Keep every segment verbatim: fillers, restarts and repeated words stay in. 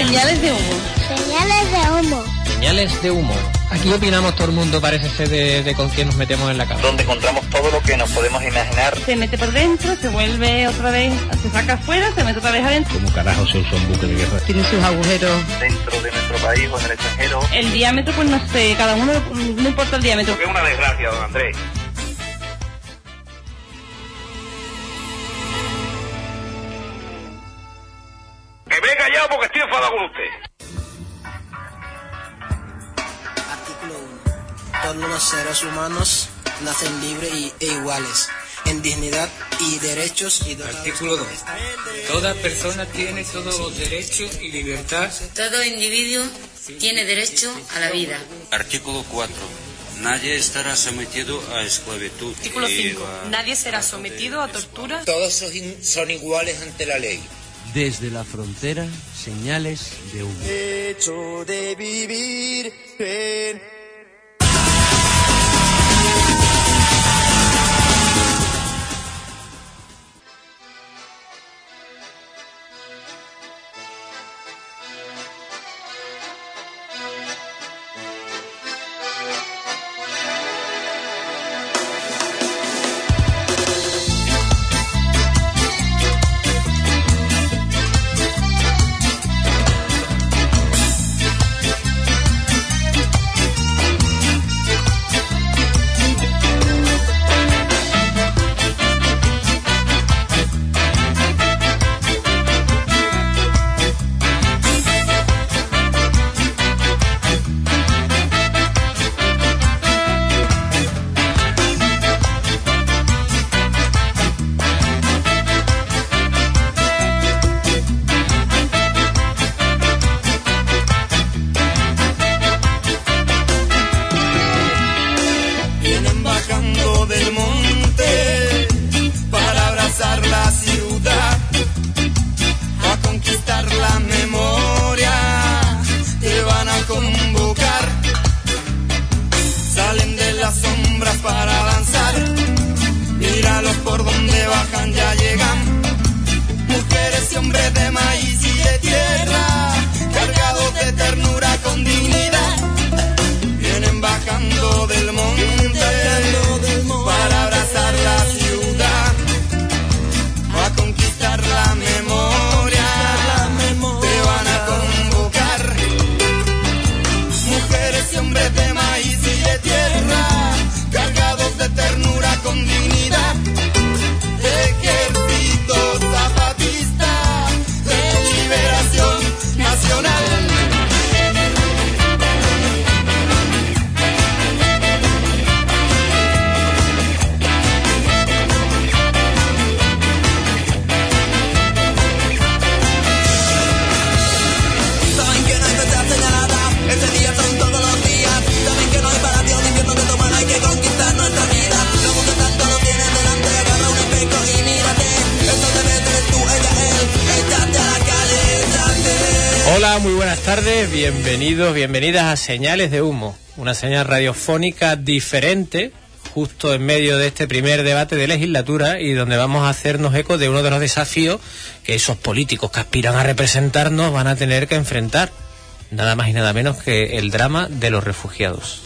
Señales de humo. Señales de humo. Señales de humo. Aquí opinamos todo el mundo, parece ser de, de con quién nos metemos en la cama. Donde encontramos todo lo que nos podemos imaginar. Se mete por dentro, se vuelve otra vez, se saca afuera, se mete otra vez adentro. Como carajo se usa un buque de guerra. Tiene sus agujeros. Dentro de nuestro país o en el extranjero. El diámetro, pues no sé, cada uno, no importa el diámetro. Porque es una desgracia, don Andrés. Que me he callado porque estoy enfadado con usted. Artículo uno. Todos los seres humanos nacen libres y, e iguales en dignidad y derechos. Y Artículo dos. Toda persona tiene todos los derechos y libertad. Todo individuo tiene derecho a la vida. Artículo cuatro. Nadie estará sometido a esclavitud. Artículo cinco. A... Nadie será sometido a tortura. Todos son, son iguales ante la ley. Desde la frontera, señales de humo. Hecho de vivir en... Hola, muy buenas tardes, bienvenidos, bienvenidas a Señales de Humo, una señal radiofónica diferente, justo en medio de este primer debate de legislatura y donde vamos a hacernos eco de uno de los desafíos que esos políticos que aspiran a representarnos van a tener que enfrentar, nada más y nada menos que el drama de los refugiados.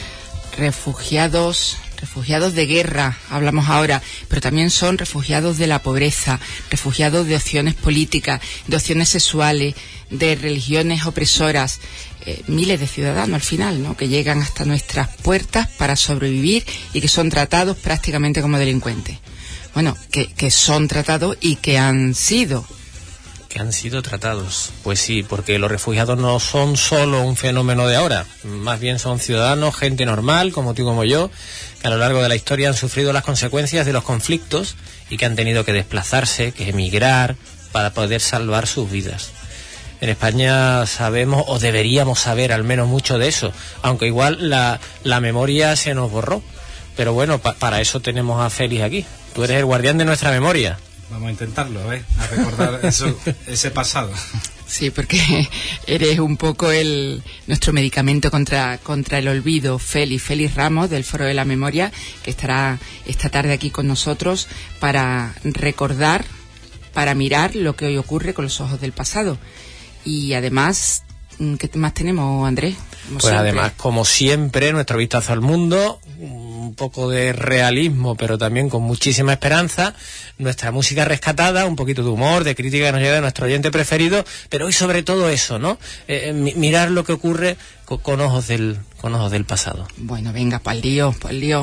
Refugiados... Refugiados de guerra, hablamos ahora, pero también son refugiados de la pobreza, refugiados de opciones políticas, de opciones sexuales, de religiones opresoras, eh, miles de ciudadanos al final, ¿no?, que llegan hasta nuestras puertas para sobrevivir y que son tratados prácticamente como delincuentes. Bueno, que, que son tratados y que han sido... que han sido tratados. Pues sí, porque los refugiados no son solo un fenómeno de ahora, más bien son ciudadanos, gente normal, como tú y como yo, que a lo largo de la historia han sufrido las consecuencias de los conflictos y que han tenido que desplazarse, que emigrar, para poder salvar sus vidas. En España sabemos, o deberíamos saber al menos mucho de eso, aunque igual la, la memoria se nos borró. Pero bueno, pa, para eso tenemos a Félix aquí. Tú eres el guardián de nuestra memoria. Vamos a intentarlo, ¿eh? A recordar eso, ese pasado. Sí, porque eres un poco el nuestro medicamento contra contra el olvido. Félix, Félix Ramos, del Foro de la Memoria, que estará esta tarde aquí con nosotros para recordar, para mirar lo que hoy ocurre con los ojos del pasado. Y además, ¿qué más tenemos, Andrés? Como pues siempre. Además, como siempre, nuestro vistazo al mundo, un poco de realismo, pero también con muchísima esperanza, nuestra música rescatada, un poquito de humor, de crítica que nos llega de nuestro oyente preferido, pero hoy sobre todo eso, ¿no? Eh, mirar lo que ocurre con, con ojos del con ojos del pasado. Bueno, venga, pa'l lío, pa'l lío.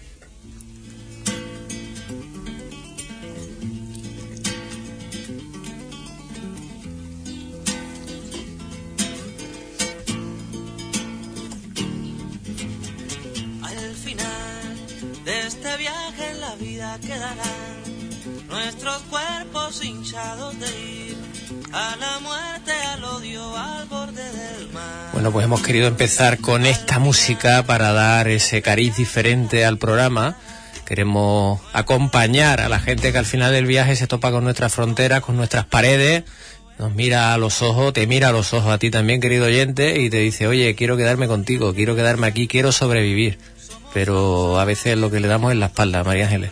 Quedarán nuestros cuerpos hinchados de ir a la muerte, al odio, al borde del mar. Bueno, pues hemos querido empezar con esta música para dar ese cariz diferente al programa. Queremos acompañar a la gente que al final del viaje se topa con nuestras fronteras, con nuestras paredes, nos mira a los ojos, te mira a los ojos a ti también, querido oyente, y te dice, oye, quiero quedarme contigo, quiero quedarme aquí, quiero sobrevivir. Pero a veces lo que le damos es la espalda, María Ángeles.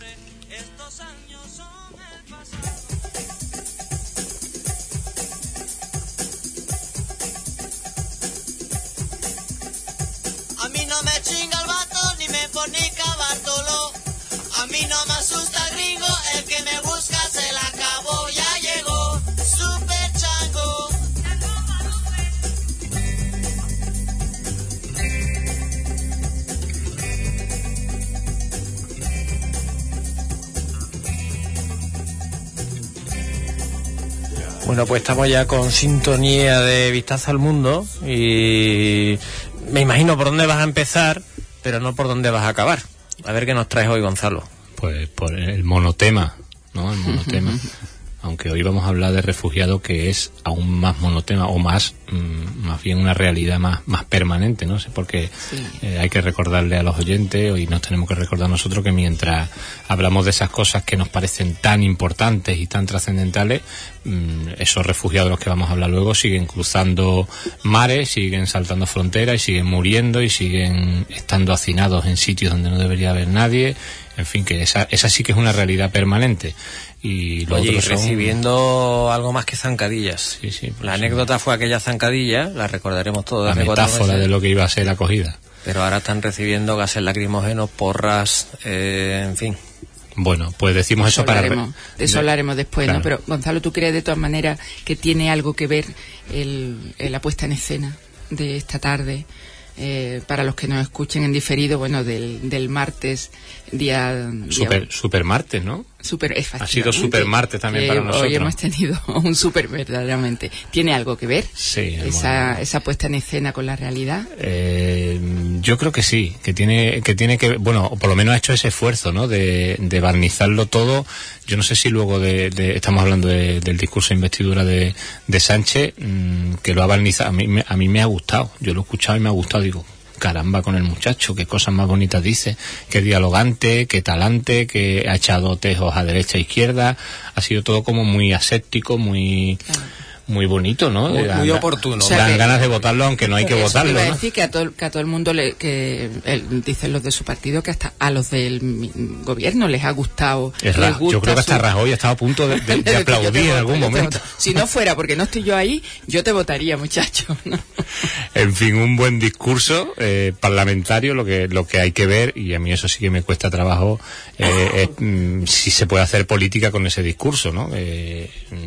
A mí no me chinga el vato, ni me fornica Bartolo. A mí no me asusta gringo, el que me busca se la acabó, ya llegó, super chango. Bueno, pues estamos ya con sintonía de Vistazo al Mundo y me imagino por dónde vas a empezar, pero no por dónde vas a acabar. A ver qué nos traes hoy, Gonzalo. Pues por el monotema, ¿no? El monotema. Aunque hoy vamos a hablar de refugiados, que es aún más monotema o más mmm, más bien una realidad más más permanente, no sé, porque sí. eh, hay que recordarle a los oyentes, hoy nos tenemos que recordar nosotros que mientras hablamos de esas cosas que nos parecen tan importantes y tan trascendentales, mmm, esos refugiados de los que vamos a hablar luego siguen cruzando mares, siguen saltando fronteras y siguen muriendo y siguen estando hacinados en sitios donde no debería haber nadie. En fin, que esa esa sí que es una realidad permanente. Y lo Oye, otro y son... recibiendo algo más que zancadillas. Sí, sí, la anécdota fue aquella zancadilla, la recordaremos todos. La metáfora de lo que iba a ser la acogida. Pero ahora están recibiendo gases lacrimógenos, porras, eh, en fin. Bueno, pues decimos eso, eso para... Re... De eso hablaremos después, claro. ¿No? Pero, Gonzalo, ¿tú crees de todas maneras que tiene algo que ver el, el, la puesta en escena de esta tarde? Eh, para los que nos escuchen en diferido, bueno, del, del martes, día... Super, día... super martes, ¿no? Super, ha sido super martes también para nosotros. Hoy hemos tenido un super verdaderamente. ¿Tiene algo que ver sí, esa, esa puesta en escena con la realidad? Eh, yo creo que sí, que tiene que tiene que bueno, por lo menos ha hecho ese esfuerzo, ¿no? De, de barnizarlo todo. Yo no sé si luego de, de estamos hablando de, del discurso de investidura de, de Sánchez, mmm, que lo ha barnizado. A mí, me, a mí me ha gustado. Yo lo he escuchado y me ha gustado. Digo, caramba con el muchacho, qué cosas más bonitas dice, qué dialogante, qué talante, que ha echado tejos a derecha e izquierda, ha sido todo como muy aséptico, muy... Claro. Muy bonito, ¿no? Muy, muy oportuno. O sea, dan que, ganas de votarlo, aunque no hay que votarlo, iba a ¿no? decir que a todo, que a todo el mundo, le, que él, dicen los de su partido, que hasta a los del gobierno les ha gustado. Es les gusta yo creo que hasta su... Rajoy ha estado a punto de, de, de aplaudir en algún momento. Si no fuera porque no estoy yo ahí, yo te votaría, muchacho, ¿no? En fin, un buen discurso eh, parlamentario, lo que lo que hay que ver, y a mí eso sí que me cuesta trabajo, eh, es mm, si se puede hacer política con ese discurso, ¿no? Eh,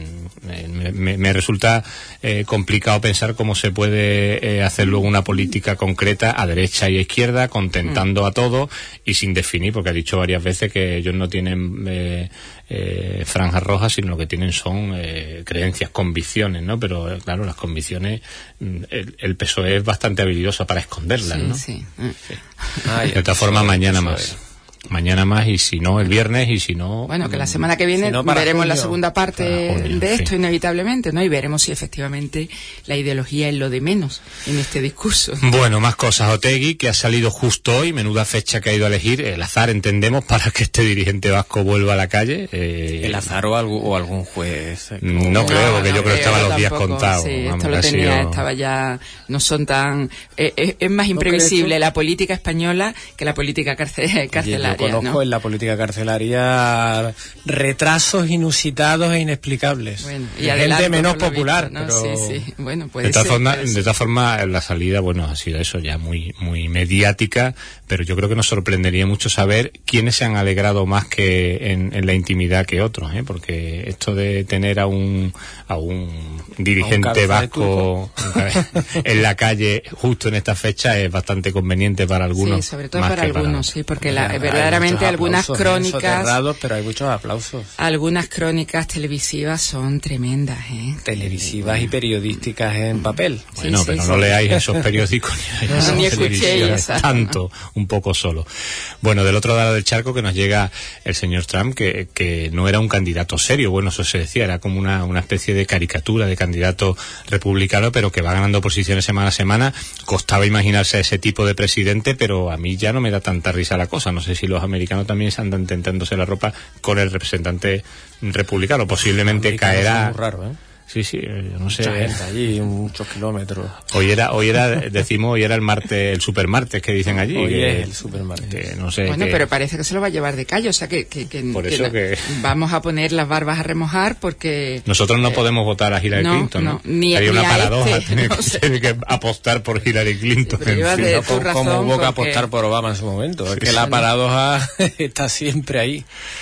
me, me, me resulta eh, complicado pensar cómo se puede eh, hacer luego una política concreta a derecha y a izquierda, contentando mm. a todos y sin definir, porque ha dicho varias veces que ellos no tienen eh, eh, franjas rojas, sino lo que tienen son eh, creencias, convicciones, ¿no? Pero eh, claro, las convicciones, el, el P S O E es bastante habilidoso para esconderlas, sí, ¿no? Sí. Sí. Ay, de otra forma, mañana más. Mañana más, y si no el viernes, y si no... Bueno, que la semana que viene si no veremos junio, la segunda parte junio, de esto, sí. Inevitablemente, ¿no? Y veremos si efectivamente la ideología es lo de menos en este discurso. Bueno, más cosas. Otegui, que ha salido justo hoy, menuda fecha que ha ido a elegir, el azar, entendemos, para que este dirigente vasco vuelva a la calle. Eh... ¿El azar o, algo, o algún juez? Eh, no, no creo, porque no yo creo que estaban los días contados. Sí, vamos, esto lo tenía, sido... estaba ya... No son tan... Eh, es, es más imprevisible la política española que la política carcel, carcelaria. yo conozco, ¿no? En la política carcelaria retrasos inusitados e inexplicables. Bueno, y de adelanto, gente menos por lo popular, visto, ¿no? pero... Sí, sí. Bueno, puede de todas ser, formas, puede ser. de todas formas, la salida, bueno, ha sido eso ya muy, muy mediática, pero yo creo que nos sorprendería mucho saber quiénes se han alegrado más que en, en la intimidad que otros, ¿eh? Porque esto de tener a un, a un dirigente a un vasco en la calle justo en esta fecha es bastante conveniente para algunos. Sí, sobre todo más para que algunos, para... sí, porque la, Hay verdaderamente muchos algunas aplausos, crónicas, soterrados, pero hay muchos aplausos. algunas crónicas televisivas son tremendas, ¿eh? Televisivas y periodísticas en papel. Bueno, Sí, pero sí, no sí. leáis esos periódicos ni, No, esas ni escuchéis televisiones, esa, tanto, un poco solo. Bueno, del otro lado del charco que nos llega el señor Trump, que, que no era un candidato serio, bueno, eso se decía, era como una, una especie de caricatura de candidato republicano, pero que va ganando posiciones semana a semana. Costaba imaginarse a ese tipo de presidente, pero a mí ya no me da tanta risa la cosa. No sé si los americanos también se andan tentándose la ropa con el representante republicano. Posiblemente caerá... Muy raro, ¿eh? Sí, sí, yo no sé. Mucha gente allí, muchos kilómetros. Hoy era, hoy era, decimos, hoy era el martes, el supermartes que dicen allí. Hoy que, es el supermartes. que no sé. Bueno, que, pero parece que se lo va a llevar de calle, o sea que, que, que, Por que eso la- que- vamos a poner las barbas a remojar porque... nosotros no eh, podemos votar a Hillary no, Clinton, ¿no? no, ni- Sería ni una a paradoja este, tener, no que, sé. tener que apostar por Hillary Clinton. pero en lleva fin. de- No, tu como, razón, como hubo que porque- apostar por Obama en su momento. Es Sí, que sí. la paradoja está siempre ahí.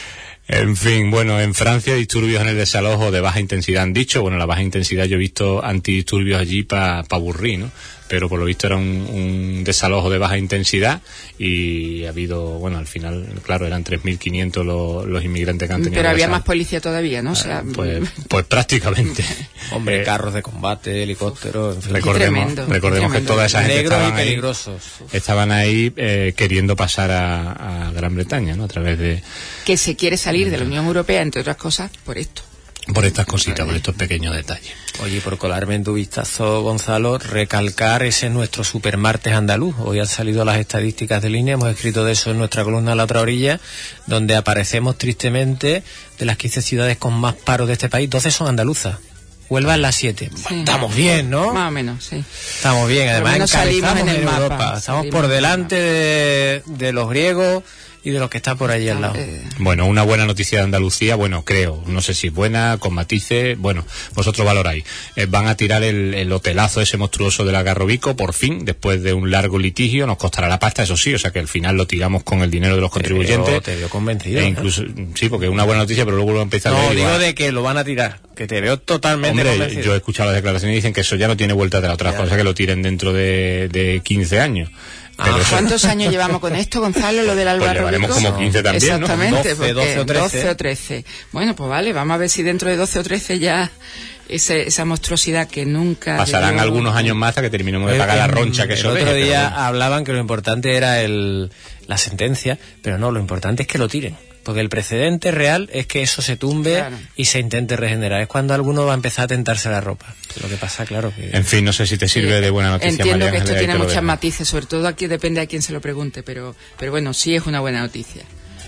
En fin, bueno, en Francia disturbios en el desalojo de baja intensidad han dicho. Bueno, la baja intensidad yo he visto antidisturbios allí para pa aburrir, ¿no? Pero por lo visto era un, un desalojo de baja intensidad y ha habido, bueno, al final, claro, eran tres mil quinientos los, los inmigrantes que han tenido. Pero que había salir. más policía todavía, ¿no? O sea, Pues, pues prácticamente. Hombre, Eh, carros de combate, helicópteros, en fin. Recordemos, tremendo, recordemos tremendo. que toda esa gente Negros y estaban ahí, peligrosos. estaban ahí eh, queriendo pasar a, a Gran Bretaña, ¿no? A través de que se quiere salir de la Unión Europea, entre otras cosas, por esto. por estas cositas, por estos pequeños detalles. Oye, por colarme en tu vistazo, Gonzalo, recalcar ese nuestro supermartes andaluz. Hoy han salido las estadísticas de línea, hemos escrito de eso en nuestra columna a la otra orilla, donde aparecemos tristemente de las quince ciudades con más paro de este país, doce son andaluzas. Huelva en las siete. Sí. Estamos bien, ¿no? Más o menos, sí. Estamos bien, además menos salimos encabezamos en el en mapa, Europa. Estamos salimos por en el delante de, de los griegos y de los que están por allí al lado. Eh, Bueno, una buena noticia de Andalucía, bueno, creo, no sé si es buena, con matices, bueno, vosotros valoráis. Eh, van a tirar el, el hotelazo ese monstruoso del Algarrobico, por fin, después de un largo litigio, nos costará la pasta, eso sí, o sea que al final lo tiramos con el dinero de los contribuyentes. Te veo, te veo convencido. E ¿eh? incluso, sí, porque es una buena noticia, pero luego lo empieza a No, leer y digo va- de que lo van a tirar, que te veo totalmente Hombre, convencido. yo he escuchado las declaraciones y dicen que eso ya no tiene vuelta de la otra Ya. cosa, que lo tiren dentro de, de quince años. Pero Ah, eso- ¿Cuántos años llevamos con esto, Gonzalo, lo del Pues Algarrobico? llevaremos como quince también, ¿no? Exactamente, doce, porque doce o trece. doce o trece. Bueno, pues vale, vamos a ver si dentro de doce o trece ya ese, esa monstruosidad que nunca... pasarán debió- algunos años más hasta que terminemos de pagar la roncha que el eso otro deje, pero día bueno. hablaban que lo importante era el, la sentencia, pero no, lo importante es que lo tiren. Porque el precedente real es que eso se tumbe Claro. y se intente regenerar. Es cuando alguno va a empezar a tentarse la ropa. Lo que pasa, claro, que... En fin, no sé si te sirve de buena noticia, Entiendo María que esto Ángeles, ahí tiene te lo muchas dejo. matices, sobre todo aquí depende a quién se lo pregunte, pero, pero bueno, sí es una buena noticia.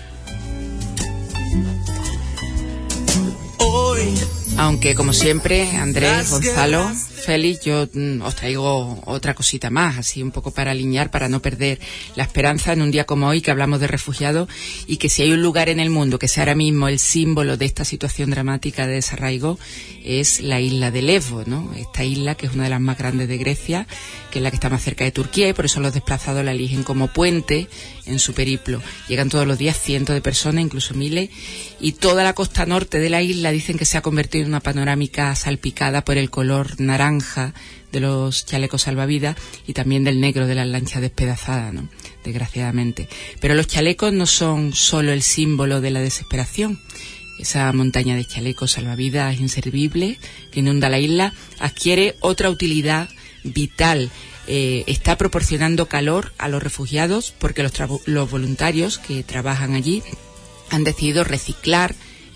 Aunque, como siempre, Andrés, Gonzalo, Félix, yo mm, os traigo otra cosita más, así un poco para alinear, para no perder la esperanza en un día como hoy que hablamos de refugiados y que si hay un lugar en el mundo que sea ahora mismo el símbolo de esta situación dramática de desarraigo es la isla de Lesbos, ¿no? Esta isla que es una de las más grandes de Grecia, que es la que está más cerca de Turquía y por eso los desplazados la eligen como puente en su periplo. Llegan todos los días cientos de personas, incluso miles, y toda la costa norte de la isla dicen que se ha convertido en una panorámica salpicada por el color naranja de los chalecos salvavidas y también del negro de las lanchas despedazadas, ¿no? Desgraciadamente. Pero los chalecos no son solo el símbolo de la desesperación. Esa montaña de chalecos salvavidas inservible que inunda la isla adquiere otra utilidad vital. Eh, está proporcionando calor a los refugiados porque los, los voluntarios que trabajan allí han decidido reciclar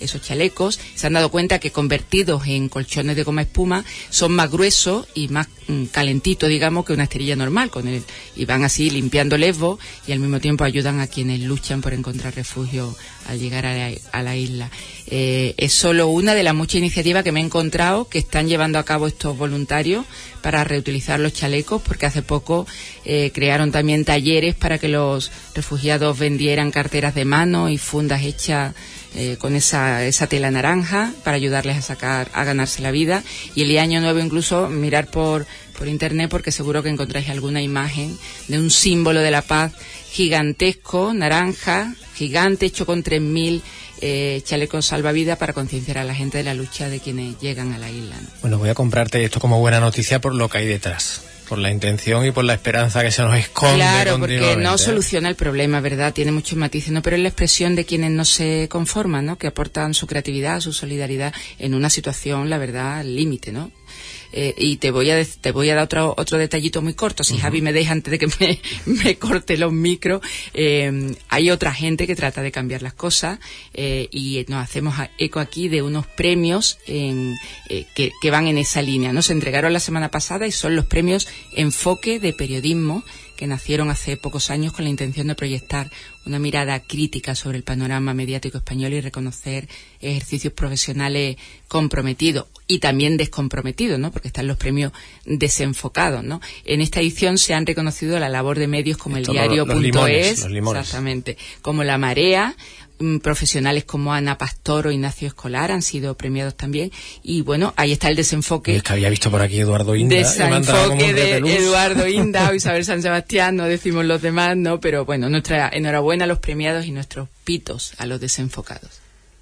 esos chalecos. Se han dado cuenta que convertidos en colchones de goma espuma son más gruesos y más mm, calentitos, digamos, que una esterilla normal, con el, y van así limpiando Lesbos y al mismo tiempo ayudan a quienes luchan por encontrar refugio al llegar a la, a la isla. Eh, es solo una de las muchas iniciativas que me he encontrado que están llevando a cabo estos voluntarios para reutilizar los chalecos, porque hace poco eh, crearon también talleres para que los refugiados vendieran carteras de mano y fundas hechas eh, con esa, esa tela naranja para ayudarles a sacar, a ganarse la vida. Y el año nuevo incluso mirar por, por internet, porque seguro que encontráis alguna imagen de un símbolo de la paz gigantesco, naranja, gigante, hecho con tres mil Eh, chalecos salvavidas para concienciar a la gente de la lucha de quienes llegan a la isla, ¿no? Bueno, voy a comprarte esto como buena noticia por lo que hay detrás, por la intención y por la esperanza que se nos esconde. Claro, porque no soluciona el problema, ¿verdad? Tiene muchos matices, ¿no? Pero es la expresión de quienes no se conforman, ¿no? Que aportan su creatividad, su solidaridad en una situación, la verdad, límite, ¿no? Eh, y te voy a de, te voy a dar otro otro detallito muy corto, si uh-huh. Javi me deja antes de que me, me corte los micros. Eh, hay otra gente que trata de cambiar las cosas eh, y nos hacemos eco aquí de unos premios en, eh, que, que van en esa línea, ¿no? Se entregaron la semana pasada y son los premios Enfoque de Periodismo, que nacieron hace pocos años con la intención de proyectar una mirada crítica sobre el panorama mediático español y reconocer ejercicios profesionales comprometidos y también descomprometidos, ¿no? Porque están los premios desenfocados, ¿no? En esta edición se han reconocido la labor de medios como el diario punto es, exactamente, como La Marea. Profesionales como Ana Pastor o Ignacio Escolar han sido premiados también. Y bueno, ahí está el desenfoque. Es que había visto por aquí Eduardo Inda. Desenfoque de Eduardo Inda o Isabel San Sebastián, no decimos los demás, ¿no? Pero bueno, nuestra enhorabuena a los premiados y nuestros pitos a los desenfocados.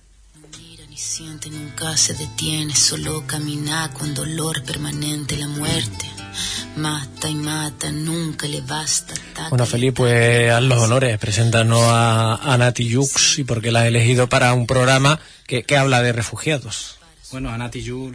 Ni siente, nunca se detiene, solo camina con dolor permanente, la muerte. Mata y mata, nunca le basta. Bueno, Felipe, pues haz los honores, preséntanos a, a Nati Jux y por qué la has elegido para un programa que, que habla de refugiados. Bueno, a Nati Jux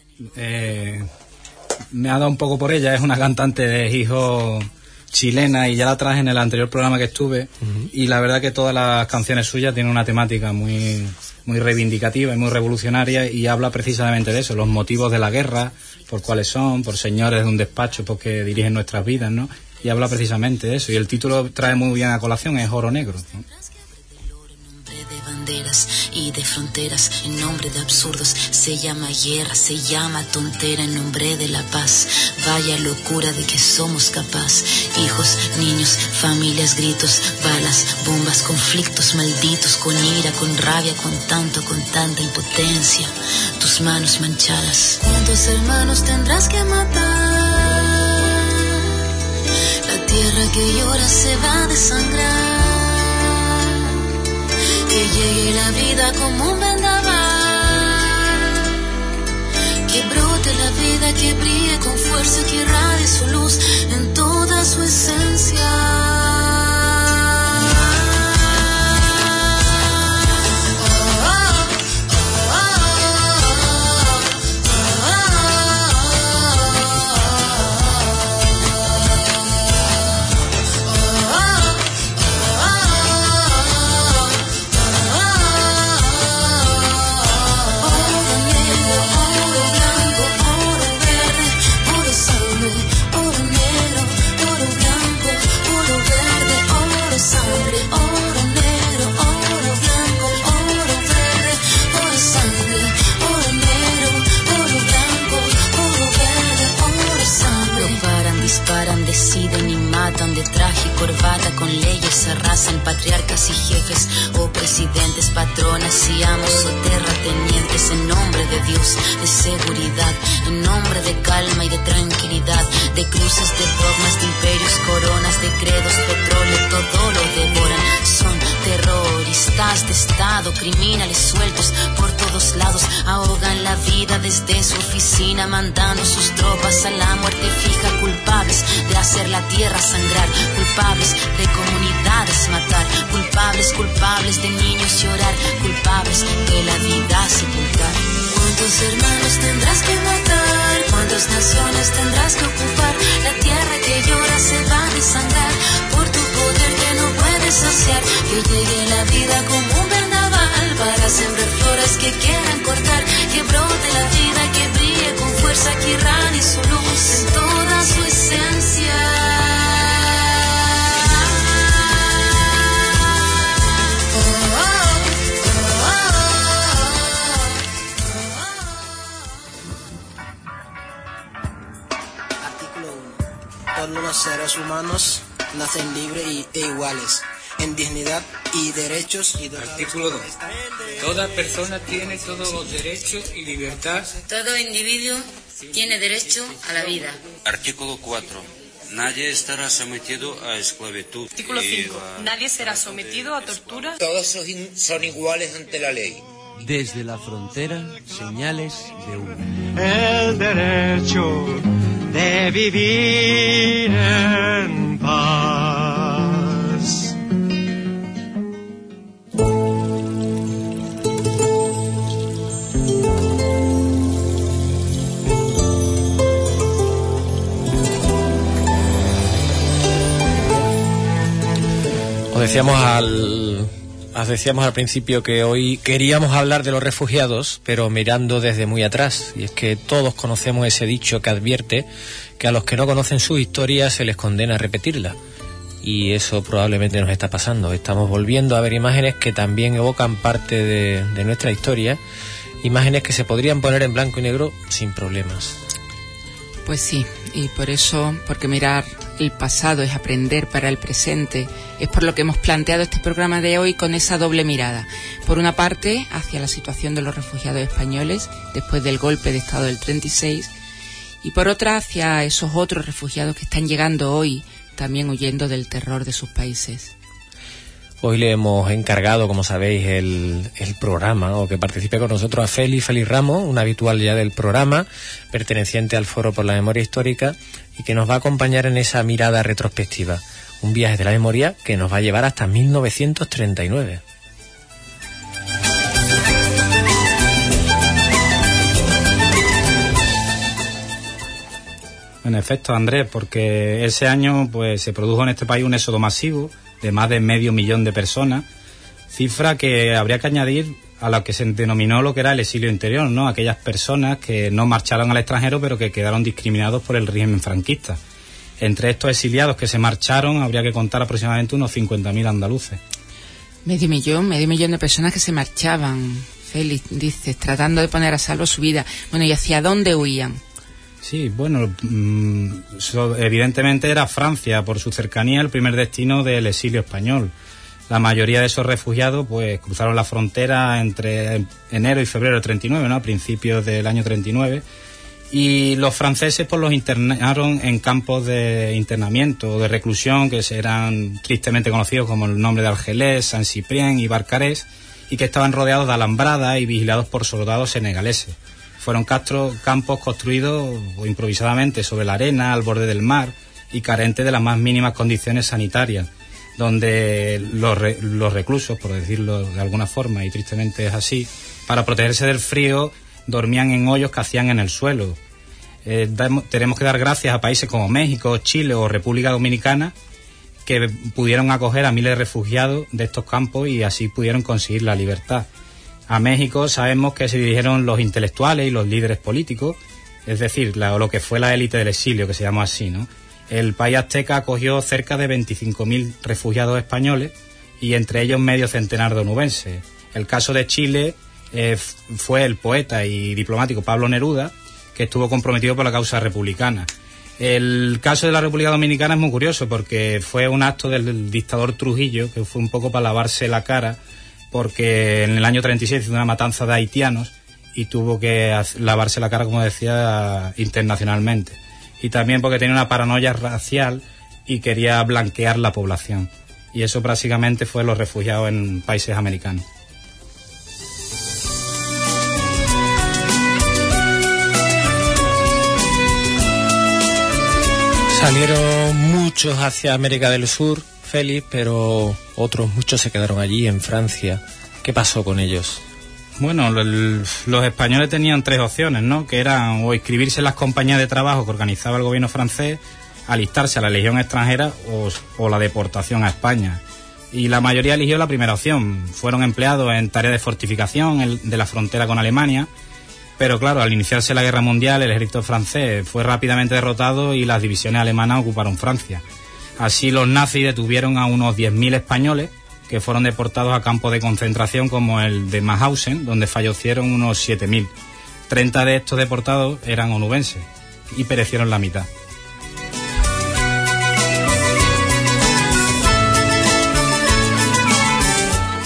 eh, me ha dado un poco por ella, es una cantante de hijo chilena y ya la traje en el anterior programa que estuve uh-huh. y la verdad que todas las canciones suyas tienen una temática muy, muy reivindicativa y muy revolucionaria y habla precisamente de eso, los motivos de la guerra, por cuáles son, por señores de un despacho porque dirigen nuestras vidas, ¿no? Y habla precisamente de eso y el título trae muy bien a colación, es Oro Negro, ¿no? De banderas y de fronteras, en nombre de absurdos, se llama guerra, se llama tontera, en nombre de la paz. Vaya locura de que somos capaz. Hijos, niños, familias, gritos, balas, bombas, conflictos malditos, con ira, con rabia, con tanto, con tanta impotencia. Tus manos manchadas. ¿Cuántos hermanos tendrás que matar? La tierra que llora se va a desangrar. Que llegue la vida como un vendaval, que brote la vida, que brille con fuerza, que irradie su luz en toda su esencia. Deciden y matan de traje y corbata, con leyes arrasan patriarcas y jefes, o presidentes, patronas y amos o terratenientes, en nombre de Dios, de seguridad, en nombre de calma y de tranquilidad, de cruces, de dogmas, de imperios, coronas, de credos, petróleo, todo lo devoran. Son terroristas de Estado, criminales sueltos por todos lados, ahogan la vida desde su oficina, mandando sus tropas a la muerte fija, culpables de hacer la tierra sangrar, culpables de comunidades matar, culpables, culpables de niños llorar, culpables de la vida sepultar. ¿Cuántos hermanos tendrás que matar? ¿Cuántas naciones tendrás que ocupar? La tierra que llora se va a desangrar por tu poder que no puedes saciar. Que llegue la vida como un vendaval para sembrar flores todos los seres humanos nacen libres y, e iguales en dignidad y derechos. Y Artículo dos. Toda persona tiene todos los derechos y libertad. Todo individuo tiene derecho a la vida. Artículo cuatro. Nadie estará sometido a esclavitud. Artículo cinco. Nadie será sometido a tortura. Todos son, son iguales ante la ley. Desde la frontera, señales de humo. El derecho de vivir en paz. Os decíamos al, os decíamos al principio que hoy queríamos hablar de los refugiados, pero mirando desde muy atrás. Y es que todos conocemos ese dicho que advierte que a los que no conocen su historia se les condena a repetirla. Y eso probablemente nos está pasando. Estamos volviendo a ver imágenes que también evocan parte de, de nuestra historia, imágenes que se podrían poner en blanco y negro sin problemas. Pues sí, y por eso, porque mirar el pasado es aprender para el presente, es por lo que hemos planteado este programa de hoy con esa doble mirada. Por una parte, hacia la situación de los refugiados españoles después del golpe de Estado del treinta y seis, y por otra, hacia esos otros refugiados que están llegando hoy, también huyendo del terror de sus países. Hoy le hemos encargado, como sabéis, el, el programa, o que participe con nosotros, a Félix, Félix Ramos, un habitual ya del programa, perteneciente al Foro por la Memoria Histórica, y que nos va a acompañar en esa mirada retrospectiva. Un viaje de la memoria que nos va a llevar hasta mil novecientos treinta y nueve. En efecto, Andrés, porque ese año pues se produjo en este país un éxodo masivo de más de medio millón de personas, cifra que habría que añadir a lo que se denominó lo que era el exilio interior, ¿no? Aquellas personas que no marcharon al extranjero pero que quedaron discriminados por el régimen franquista. Entre estos exiliados que se marcharon habría que contar aproximadamente unos cincuenta mil andaluces. Medio millón, medio millón de personas que se marchaban, Félix, dices, tratando de poner a salvo su vida. Bueno, ¿y hacia dónde huían? Sí, bueno, mmm, so, evidentemente era Francia, por su cercanía, el primer destino del exilio español. La mayoría de esos refugiados pues cruzaron la frontera entre enero y febrero del treinta y nueve, ¿no? A principios del año treinta y nueve. Y los franceses pues los internaron en campos de internamiento o de reclusión que eran tristemente conocidos como el nombre de Argelès, Saint-Cyprien y Barcarès, y que estaban rodeados de alambradas y vigilados por soldados senegaleses. Fueron castro, campos construidos improvisadamente sobre la arena, al borde del mar, y carentes de las más mínimas condiciones sanitarias, donde los, re, los reclusos, por decirlo de alguna forma, y tristemente es así, para protegerse del frío, dormían en hoyos que hacían en el suelo. Eh, damos, tenemos que dar gracias a países como México, Chile o República Dominicana, que pudieron acoger a miles de refugiados de estos campos y así pudieron conseguir la libertad. A México sabemos que se dirigieron los intelectuales y los líderes políticos, es decir, la, lo que fue la élite del exilio, que se llama así, ¿no? El país azteca acogió cerca de veinticinco mil refugiados españoles y entre ellos medio centenar de onubenses. El caso de Chile eh, fue el poeta y diplomático Pablo Neruda, que estuvo comprometido por la causa republicana. El caso de la República Dominicana es muy curioso porque fue un acto del dictador Trujillo, que fue un poco para lavarse la cara, porque en el año treinta y seis hizo una matanza de haitianos y tuvo que lavarse la cara, como decía, internacionalmente. Y también porque tenía una paranoia racial y quería blanquear la población. Y eso básicamente fue los refugiados en países americanos. Salieron muchos hacia América del Sur, Félix, pero otros muchos se quedaron allí en Francia. ¿Qué pasó con ellos? Bueno, el, los españoles tenían tres opciones, ¿no? Que eran o inscribirse en las compañías de trabajo que organizaba el gobierno francés, alistarse a la legión extranjera o, o la deportación a España. Y la mayoría eligió la primera opción. Fueron empleados en tareas de fortificación el, de la frontera con Alemania, pero claro, al iniciarse la guerra mundial, el ejército francés fue rápidamente derrotado y las divisiones alemanas ocuparon Francia. Así los nazis detuvieron a unos diez mil españoles que fueron deportados a campos de concentración como el de Mauthausen, donde fallecieron unos siete mil. treinta de estos deportados eran onubenses y perecieron la mitad.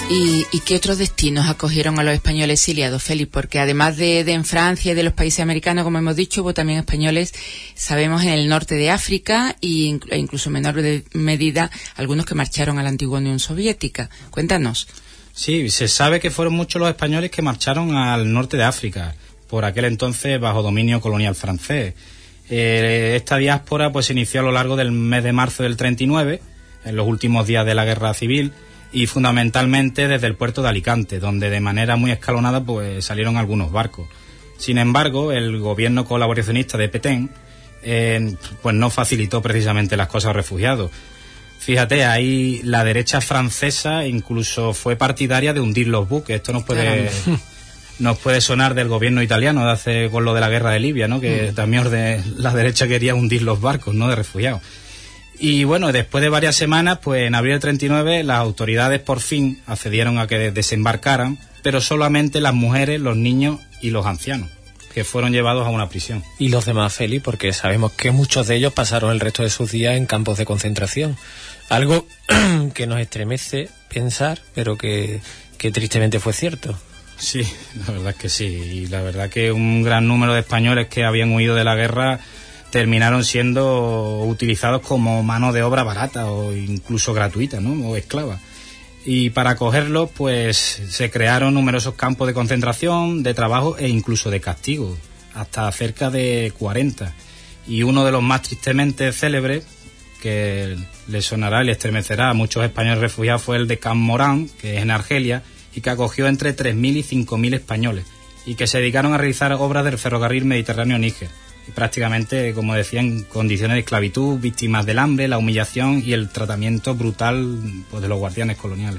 ¿Y, ¿Y qué otros destinos acogieron a los españoles exiliados, Félix? Porque además de, de en Francia y de los países americanos, como hemos dicho, hubo también españoles, sabemos, en el norte de África e incluso en menor de medida algunos que marcharon a la antigua Unión Soviética. Cuéntanos. Sí, se sabe que fueron muchos los españoles que marcharon al norte de África, por aquel entonces bajo dominio colonial francés. Eh, esta diáspora pues se inició a lo largo del mes de marzo del treinta y nueve, en los últimos días de la Guerra Civil, y fundamentalmente desde el puerto de Alicante, donde de manera muy escalonada pues salieron algunos barcos. Sin embargo, el gobierno colaboracionista de Petén eh, pues no facilitó precisamente las cosas a los refugiados. Fíjate, ahí la derecha francesa incluso fue partidaria de hundir los buques. Esto nos puede nos puede sonar del gobierno italiano de hace con lo de la guerra de Libia, ¿no? Que mm. también de, la derecha quería hundir los barcos, ¿no?, de refugiados. Y bueno, después de varias semanas, pues en abril del treinta y nueve las autoridades por fin accedieron a que desembarcaran, pero solamente las mujeres, los niños y los ancianos, que fueron llevados a una prisión. Y los demás, Félix, porque sabemos que muchos de ellos pasaron el resto de sus días en campos de concentración. Algo que nos estremece pensar, pero que, que tristemente fue cierto. Sí, la verdad es que sí. Y la verdad que un gran número de españoles que habían huido de la guerra terminaron siendo utilizados como mano de obra barata o incluso gratuita, ¿no?, o esclava. Y para acogerlos, pues se crearon numerosos campos de concentración, de trabajo e incluso de castigo, hasta cerca de cuarenta. Y uno de los más tristemente célebres, que le sonará y le estremecerá a muchos españoles refugiados, fue el de Camp Morán, que es en Argelia, y que acogió entre tres mil y cinco mil españoles, y que se dedicaron a realizar obras del ferrocarril Mediterráneo-Níger. Y prácticamente, como decía, en condiciones de esclavitud, víctimas del hambre, la humillación y el tratamiento brutal pues, de los guardianes coloniales.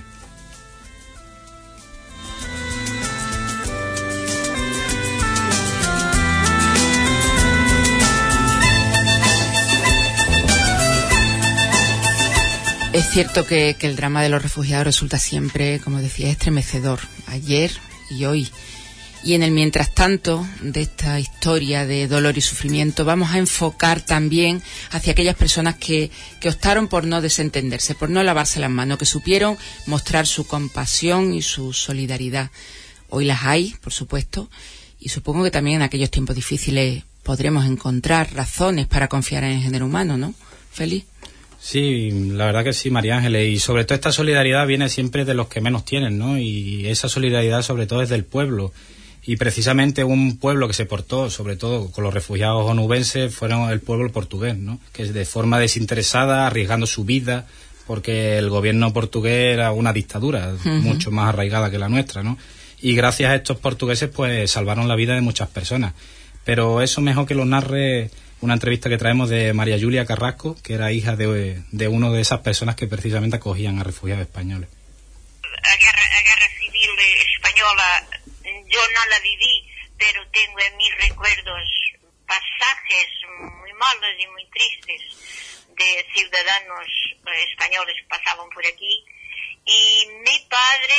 Es cierto que, que el drama de los refugiados resulta siempre, como decía, estremecedor, ayer y hoy. Y en el mientras tanto de esta historia de dolor y sufrimiento vamos a enfocar también hacia aquellas personas que, que optaron por no desentenderse, por no lavarse las manos, que supieron mostrar su compasión y su solidaridad. Hoy las hay, por supuesto, y supongo que también en aquellos tiempos difíciles podremos encontrar razones para confiar en el género humano, ¿no, Félix? Sí, la verdad que sí, María Ángeles, y sobre todo esta solidaridad viene siempre de los que menos tienen, ¿no? Y esa solidaridad sobre todo es del pueblo. Y precisamente un pueblo que se portó, sobre todo con los refugiados onubenses, fueron el pueblo portugués, ¿no?, que de forma desinteresada, arriesgando su vida, porque el gobierno portugués era una dictadura, uh-huh. mucho más arraigada que la nuestra, ¿no? Y gracias a estos portugueses, pues, salvaron la vida de muchas personas. Pero eso mejor que lo narre una entrevista que traemos de María Julia Carrasco, que era hija de, de una de esas personas que precisamente acogían a refugiados españoles. La guerra, la guerra civil española yo no la viví, pero tengo en mis recuerdos pasajes muy malos y muy tristes de ciudadanos españoles que pasaban por aquí, y mi padre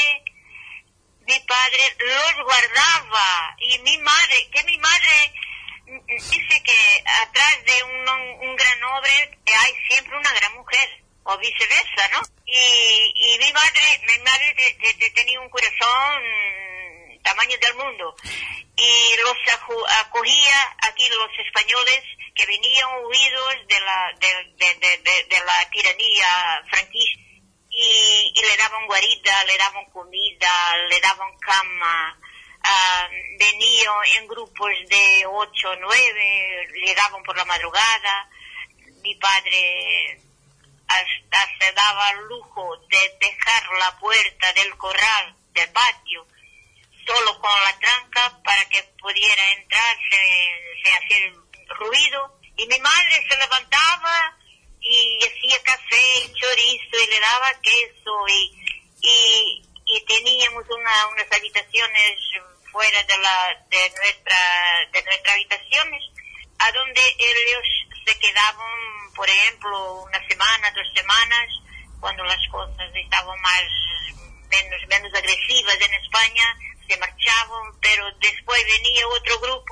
mi padre los guardaba, y mi madre, que mi madre dice que atrás de un, un gran hombre hay siempre una gran mujer, o viceversa, ¿no? Y, y mi madre, mi madre te, te, te tenía un corazón tamaño del mundo, y los acogía aquí los españoles que venían huidos de la de, de, de, de, de la tiranía franquista, y, y le daban guarida, le daban comida, le daban cama. Uh, venían en grupos de ocho o nueve, llegaban por la madrugada. Mi padre hasta se daba el lujo de dejar la puerta del corral, del patio, solo con la tranca para que pudiera entrar sin hacer ruido. Y mi madre se levantaba y hacía café y chorizo y le daba queso, y, y, y teníamos una, unas habitaciones fuera de la de nuestra de nuestras habitaciones, a donde ellos se quedaban, por ejemplo, una semana, dos semanas, cuando las cosas estaban más menos menos agresivas en España. Se marchaban, pero después venía otro grupo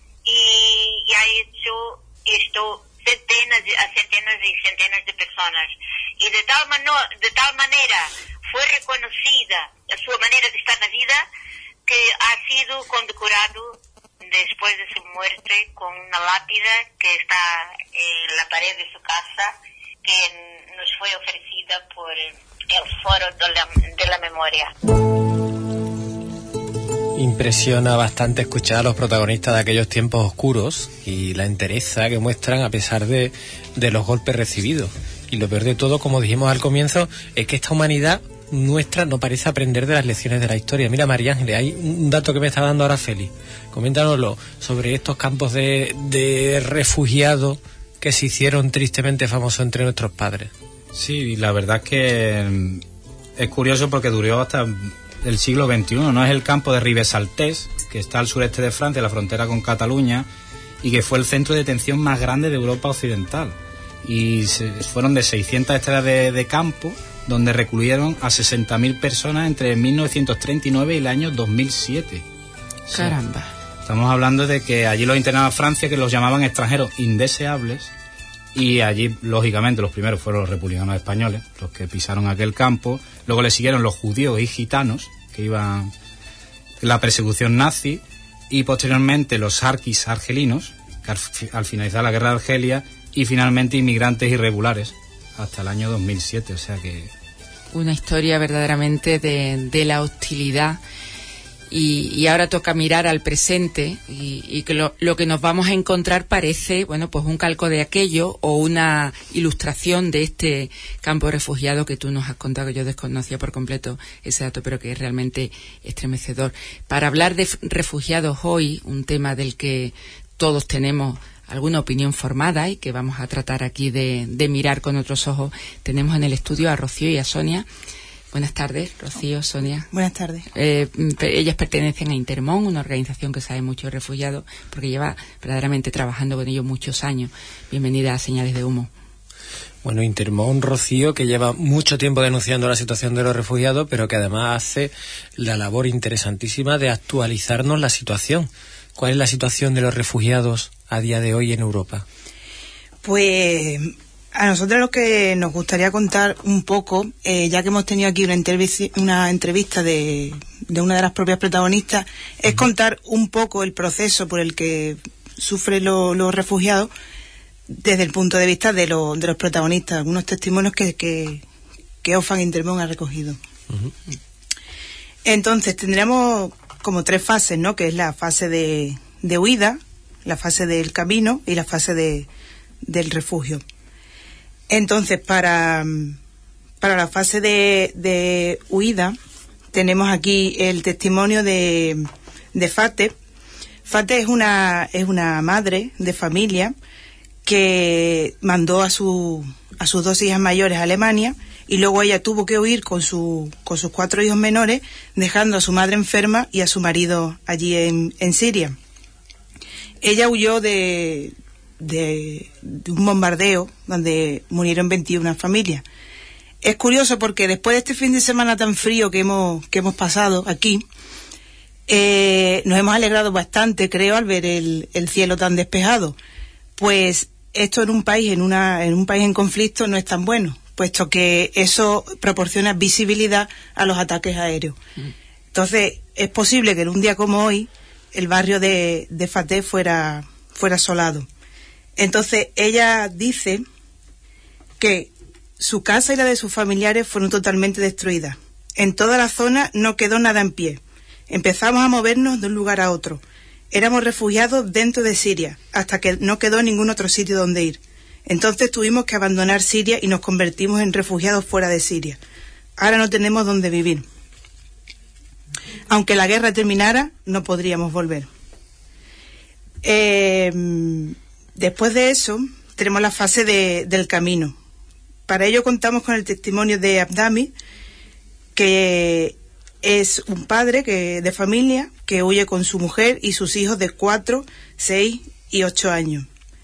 y, y ha hecho esto centenas a centenas y centenas de personas, y de tal mano, de tal manera fue reconocida su manera de estar en la vida, que ha sido condecorado después de su muerte con una lápida que está en la pared de su casa, que nos fue ofrecida por el Foro de la, de la Memoria. Impresiona bastante escuchar a los protagonistas de aquellos tiempos oscuros y la entereza que muestran a pesar de, de los golpes recibidos. Y lo peor de todo, como dijimos al comienzo, es que esta humanidad nuestra no parece aprender de las lecciones de la historia. Mira, María Ángeles, hay un dato que me está dando ahora Félix. Coméntanoslo sobre estos campos de, de refugiados que se hicieron tristemente famosos entre nuestros padres. Sí, la verdad es que es curioso porque duró hasta el siglo veintiuno, ¿no? Es el campo de Rivesaltés, que está al sureste de Francia, la frontera con Cataluña, y que fue el centro de detención más grande de Europa Occidental. Y se, fueron de seiscientas hectáreas de, de campo, donde recluyeron a sesenta mil personas entre mil novecientos treinta y nueve y el año dos mil siete. Caramba. Sí. Estamos hablando de que allí los internaba Francia, que los llamaban extranjeros indeseables, y allí, lógicamente, los primeros fueron los republicanos españoles, los que pisaron aquel campo. Luego le siguieron los judíos y gitanos, que iban la persecución nazi, y posteriormente los arquis argelinos, que al, al finalizar la guerra de Argelia, y finalmente inmigrantes irregulares, hasta el año dos mil siete, o sea que... Una historia verdaderamente de, de la hostilidad. Y, y ahora toca mirar al presente y, y que lo, lo que nos vamos a encontrar parece, bueno, pues un calco de aquello o una ilustración de este campo de refugiados que tú nos has contado, que yo desconocía por completo ese dato, pero que es realmente estremecedor. Para hablar de refugiados hoy, un tema del que todos tenemos alguna opinión formada y que vamos a tratar aquí de, de mirar con otros ojos, tenemos en el estudio a Rocío y a Sonia. Buenas tardes, Rocío, Sonia. Buenas tardes. Eh, ellas pertenecen a Intermón, una organización que sabe mucho de refugiados, porque lleva verdaderamente trabajando con ellos muchos años. Bienvenida a Señales de Humo. Bueno, Intermón, Rocío, que lleva mucho tiempo denunciando la situación de los refugiados, pero que además hace la labor interesantísima de actualizarnos la situación. ¿Cuál es la situación de los refugiados a día de hoy en Europa? Pues... a nosotros lo que nos gustaría contar un poco, eh, ya que hemos tenido aquí una, entrev- una entrevista de, de una de las propias protagonistas, es contar un poco el proceso por el que sufren lo, los refugiados desde el punto de vista de, lo, de los protagonistas, algunos testimonios que, que, que Oxfam Intermón ha recogido. Uh-huh. Entonces tendríamos como tres fases, ¿no? Que es la fase de, de huida, la fase del camino y la fase de, del refugio. Entonces, para, para la fase de, de huida, tenemos aquí el testimonio de, de Fate. Fate es una, es una madre de familia que mandó a, su, a sus dos hijas mayores a Alemania y luego ella tuvo que huir con, su, con sus cuatro hijos menores, dejando a su madre enferma y a su marido allí en, en Siria. Ella huyó de... De, de un bombardeo donde murieron veintiuna familias. Es curioso porque después de este fin de semana tan frío que hemos que hemos pasado aquí, eh, nos hemos alegrado bastante, creo, al ver el, el cielo tan despejado. Pues esto en un país en una en un país en conflicto no es tan bueno, puesto que eso proporciona visibilidad a los ataques aéreos. Entonces es posible que en un día como hoy el barrio de, de Fateh fuera fuera asolado. Entonces, ella dice que su casa y la de sus familiares fueron totalmente destruidas. En toda la zona no quedó nada en pie. Empezamos a movernos de un lugar a otro. Éramos refugiados dentro de Siria, hasta que no quedó ningún otro sitio donde ir. Entonces tuvimos que abandonar Siria y nos convertimos en refugiados fuera de Siria. Ahora no tenemos dónde vivir. Aunque la guerra terminara, no podríamos volver. Eh... Después de eso, tenemos la fase de, del camino. Para ello contamos con el testimonio de Abdami, que es un padre que, de familia que huye con su mujer y sus hijos de cuatro, seis y ocho años.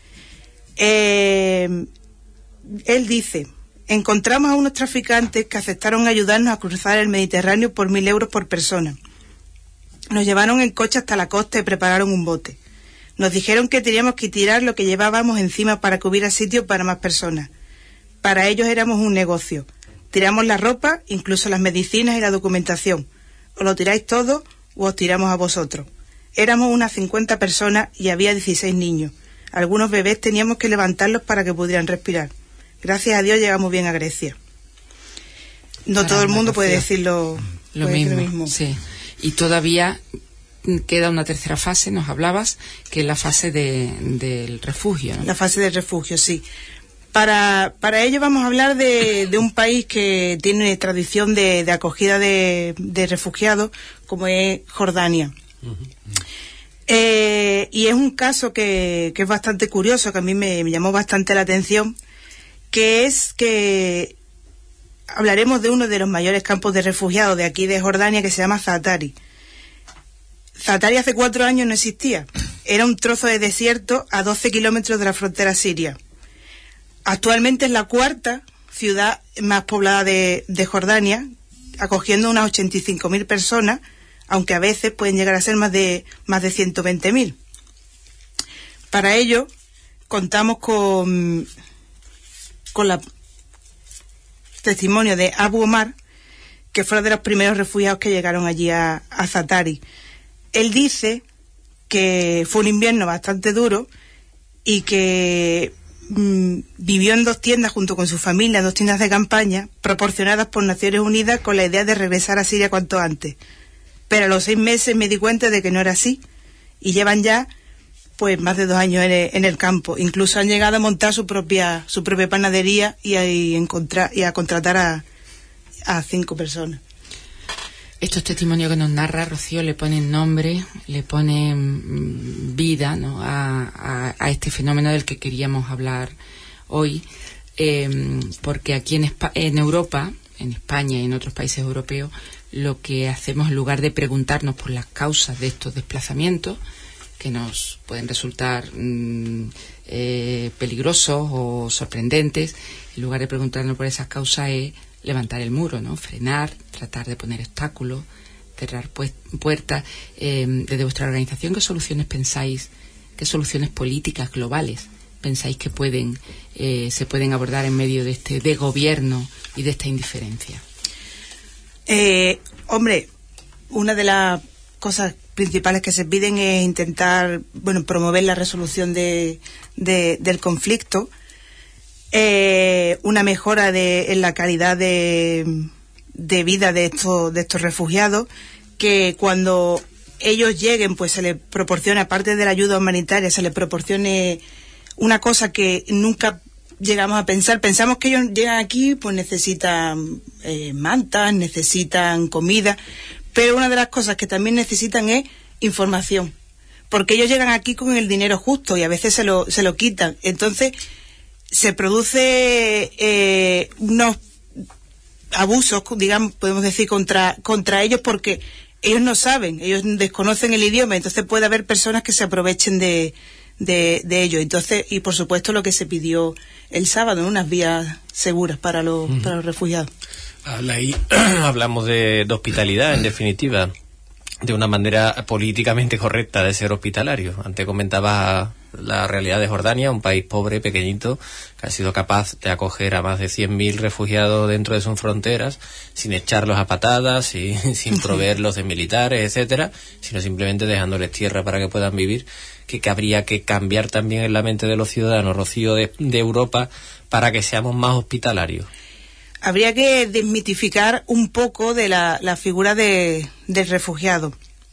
Eh, él dice, encontramos a unos traficantes que aceptaron ayudarnos a cruzar el Mediterráneo por mil euros por persona. Nos llevaron en coche hasta la costa y prepararon un bote. Nos dijeron que teníamos que tirar lo que llevábamos encima para que hubiera sitio para más personas. Para ellos éramos un negocio. Tiramos la ropa, incluso las medicinas y la documentación. Os lo tiráis todo o os tiramos a vosotros. Éramos unas cincuenta personas y había dieciséis niños. Algunos bebés teníamos que levantarlos para que pudieran respirar. Gracias a Dios llegamos bien a Grecia. No Caramba, todo el mundo puede Rocío. decirlo Lo puede decir mismo, lo mismo. sí. Y todavía queda una tercera fase, nos hablabas, que es la fase de, del refugio, ¿no? La fase del refugio, sí. Para, para ello vamos a hablar de, de un país que tiene tradición de, de acogida de, de refugiados, como es Jordania. Uh-huh. Eh, y es un caso que, que es bastante curioso, que a mí me, me llamó bastante la atención, que es que hablaremos de uno de los mayores campos de refugiados de aquí de Jordania, que se llama Zaatari. Zaatari hace cuatro años no existía. Era un trozo de desierto a doce kilómetros de la frontera siria. Actualmente es la cuarta ciudad más poblada de, de Jordania, acogiendo unas ochenta y cinco mil personas, aunque a veces pueden llegar a ser más de más de ciento veinte mil. Para ello contamos con con la testimonio de Abu Omar, que fue uno de los primeros refugiados que llegaron allí a, a Zaatari. Él dice que fue un invierno bastante duro y que mmm, vivió en dos tiendas junto con su familia, dos tiendas de campaña proporcionadas por Naciones Unidas con la idea de regresar a Siria cuanto antes. Pero a los seis meses me di cuenta de que no era así y llevan ya pues más de dos años en el, en el campo. Incluso han llegado a montar su propia su propia panadería y a, y encontrar, y a contratar a, a cinco personas. Estos testimonios que nos narra Rocío le ponen nombre, le ponen vida, ¿no?, a, a, a este fenómeno del que queríamos hablar hoy, eh, porque aquí en, Espa- en Europa, en España y en otros países europeos, lo que hacemos en lugar de preguntarnos por las causas de estos desplazamientos, que nos pueden resultar mmm, eh, peligrosos o sorprendentes, en lugar de preguntarnos por esas causas es levantar el muro, ¿no? Frenar, tratar de poner obstáculos, cerrar pu- puertas. Eh, desde vuestra organización, ¿qué soluciones pensáis, qué soluciones políticas globales pensáis que pueden eh, se pueden abordar en medio de este desgobierno y de esta indiferencia? Eh, hombre, una de las cosas principales que se piden es intentar, bueno, promover la resolución de, de, del conflicto, eh, una mejora de, en la calidad de, de vida de estos, de estos refugiados, que cuando ellos lleguen pues se les proporcione, aparte de la ayuda humanitaria, se les proporcione una cosa que nunca llegamos a pensar. Pensamos que ellos llegan aquí, pues necesitan eh, mantas, necesitan comida, pero una de las cosas que también necesitan es información, porque ellos llegan aquí con el dinero justo y a veces se lo, se lo quitan. Entonces se produce eh, unos abusos, digamos, podemos decir, contra, contra ellos, porque ellos no saben, ellos desconocen el idioma, entonces puede haber personas que se aprovechen de de, de ellos. Entonces, y por supuesto lo que se pidió el sábado, ¿no?, unas vías seguras para los, uh-huh. para los refugiados. Habla ahí, hablamos de, de hospitalidad, en definitiva, de una manera políticamente correcta de ser hospitalario. Antes comentaba la realidad de Jordania, un país pobre, pequeñito, que ha sido capaz de acoger a más de cien mil refugiados dentro de sus fronteras, sin echarlos a patadas, y, sin proveerlos de militares, etcétera, sino simplemente dejándoles tierra para que puedan vivir. Que, que habría que cambiar también en la mente de los ciudadanos, Rocío, de, de Europa, para que seamos más hospitalarios. Habría que desmitificar un poco de la, la figura de, del refugiado.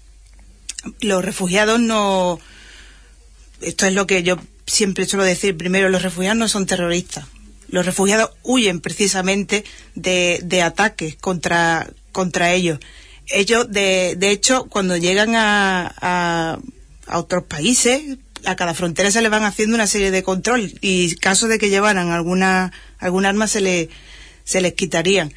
Los refugiados no... Esto es lo que yo siempre suelo decir. Primero, los refugiados no son terroristas. Los refugiados huyen precisamente de, de ataques contra, contra ellos. Ellos, de, de hecho, cuando llegan a... a a otros países, a cada frontera se le van haciendo una serie de control, y caso de que llevaran alguna algún arma se le se les quitarían.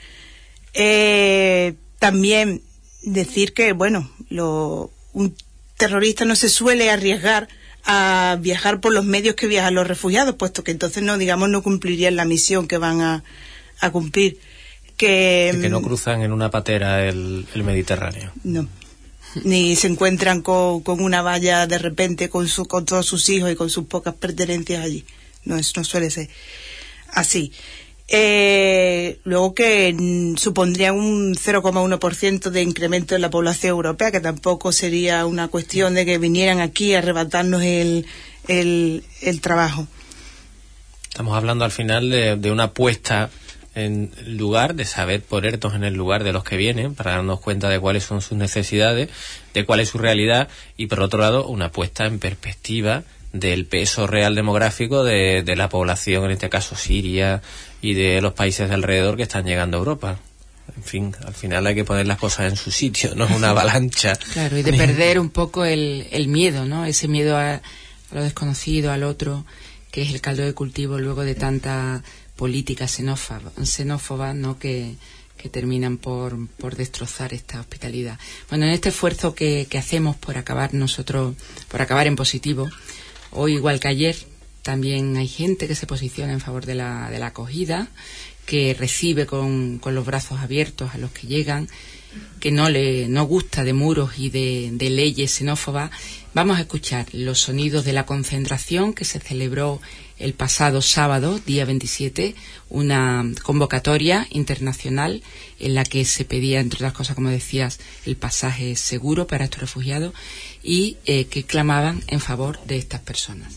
Eh, también decir que, bueno, lo, un terrorista no se suele arriesgar a viajar por los medios que viajan los refugiados, puesto que entonces no, digamos, no cumplirían la misión que van a, a cumplir. Que, que no cruzan en una patera el, el Mediterráneo. No. Ni se encuentran con, con una valla de repente con su, con todos sus hijos y con sus pocas pertenencias allí. No, eso no suele ser así. Eh, luego que mm, supondría un cero coma uno por ciento de incremento en la población europea, que tampoco sería una cuestión de que vinieran aquí a arrebatarnos el, el, el trabajo. Estamos hablando al final de, de una puesta en lugar, de saber ponernos en el lugar de los que vienen para darnos cuenta de cuáles son sus necesidades, de cuál es su realidad, y por otro lado una puesta en perspectiva del peso real demográfico de, de la población, en este caso Siria y de los países de alrededor que están llegando a Europa. En fin, al final hay que poner las cosas en su sitio, no es una avalancha. Claro, y de perder un poco el, el miedo, ¿no? Ese miedo a, a lo desconocido, al otro, que es el caldo de cultivo luego de tanta política xenófoba, xenófoba ¿no? que, que terminan por, por destrozar esta hospitalidad. Bueno, en este esfuerzo que, que hacemos por acabar nosotros, por acabar en positivo, hoy igual que ayer, también hay gente que se posiciona en favor de la, de la acogida, que recibe con, con los brazos abiertos a los que llegan, que no le no gusta de muros y de, de leyes xenófobas. Vamos a escuchar los sonidos de la concentración que se celebró el pasado sábado, día veintisiete, una convocatoria internacional en la que se pedía, entre otras cosas, como decías, el pasaje seguro para estos refugiados y eh, que clamaban en favor de estas personas.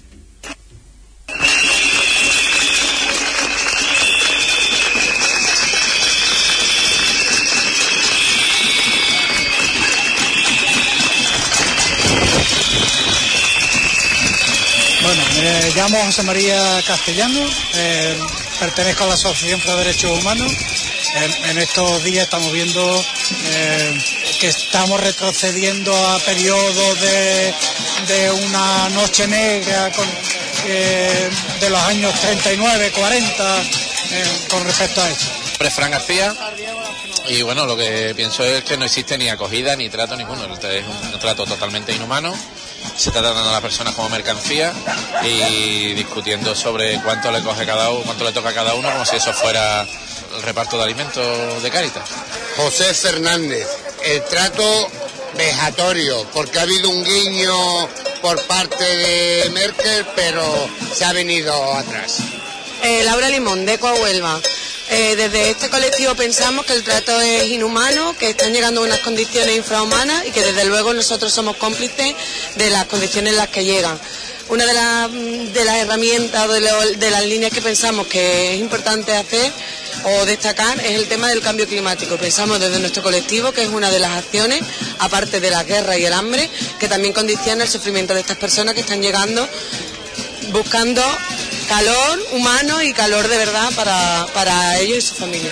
Bueno, me llamo José María Castellano, eh, pertenezco a la Asociación para Derechos Humanos. En, en estos días estamos viendo eh, que estamos retrocediendo a periodos de, de una noche negra con, eh, de los años treinta y nueve, cuarenta, eh, con respecto a esto. Mi nombre es Fran García y bueno, lo que pienso es que no existe ni acogida ni trato ninguno. Es un trato totalmente inhumano. Se está tratando a las personas como mercancía y discutiendo sobre cuánto le coge cada uno, cuánto le toca a cada uno, como si eso fuera el reparto de alimentos de Cáritas. José Fernández, el trato vejatorio, porque ha habido un guiño por parte de Merkel, pero se ha venido atrás. Eh, Laura Limón, de Coahuelva. Eh, desde este colectivo pensamos que el trato es inhumano, que están llegando a unas condiciones infrahumanas y que desde luego nosotros somos cómplices de las condiciones en las que llegan. Una de, la, de las herramientas o de, lo, de las líneas que pensamos que es importante hacer o destacar es el tema del cambio climático. Pensamos desde nuestro colectivo que es una de las acciones, aparte de la guerra y el hambre, que también condiciona el sufrimiento de estas personas que están llegando buscando calor humano y calor de verdad para, para ellos y su familia.